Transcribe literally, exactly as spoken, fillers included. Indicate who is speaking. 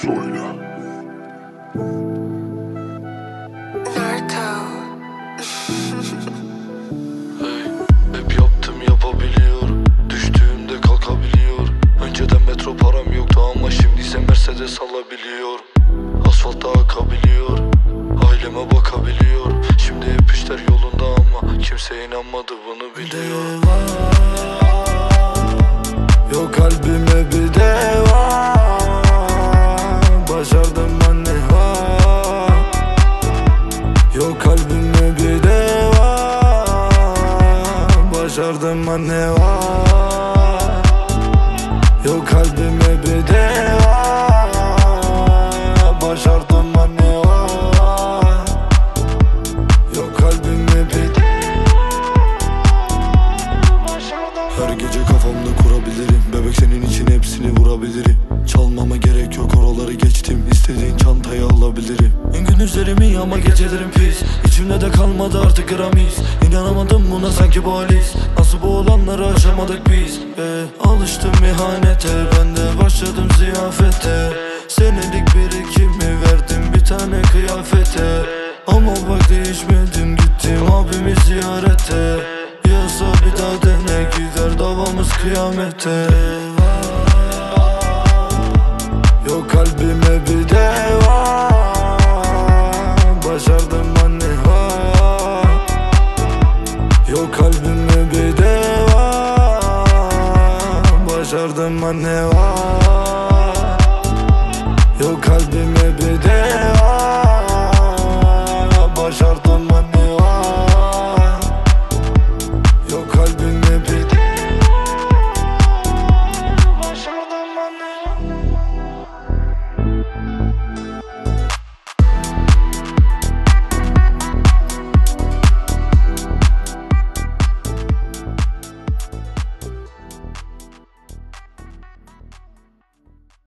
Speaker 1: Söyle.
Speaker 2: Hey, hep yaptım yapabiliyor. Düştüğümde kalkabiliyor. Önceden metro param yoktu ama şimdi ise Mercedes alabiliyor. Asfaltta akabiliyor. Aileme bakabiliyor. Şimdi hep işler yolunda ama kimse inanmadı, bunu biliyor.
Speaker 3: Yok kalbime bir deva. Başardım anne ha. Yok kalbime bir deva. Başardım anne ha. Yok kalbime bir deva. Başardım anne ha. Yok kalbime bir deva. Her gece kafamda kurabilirim. Bebek senin için hepsini vurabilirim. Çalmama gerek yok, oraları geçtim. İstediğin çantayı alabilirim. Gündüzlerimi ama gecelerim pis. İçimde de kalmadı artık gramis. İnanamadım buna sanki bu halis. Nasıl bu olanları aşamadık biz be. Alıştım ihanete, ben de başladım ziyafete. Senelik birikimi verdim bir tane kıyafete. Ama bak değişmedim, gittim abimi ziyarete. Yasa bir daha dene, gider davamız kıyamete. Yok kalbime bir deva. Başardım anne ha. Yok kalbime bir deva. Başardım anne ha.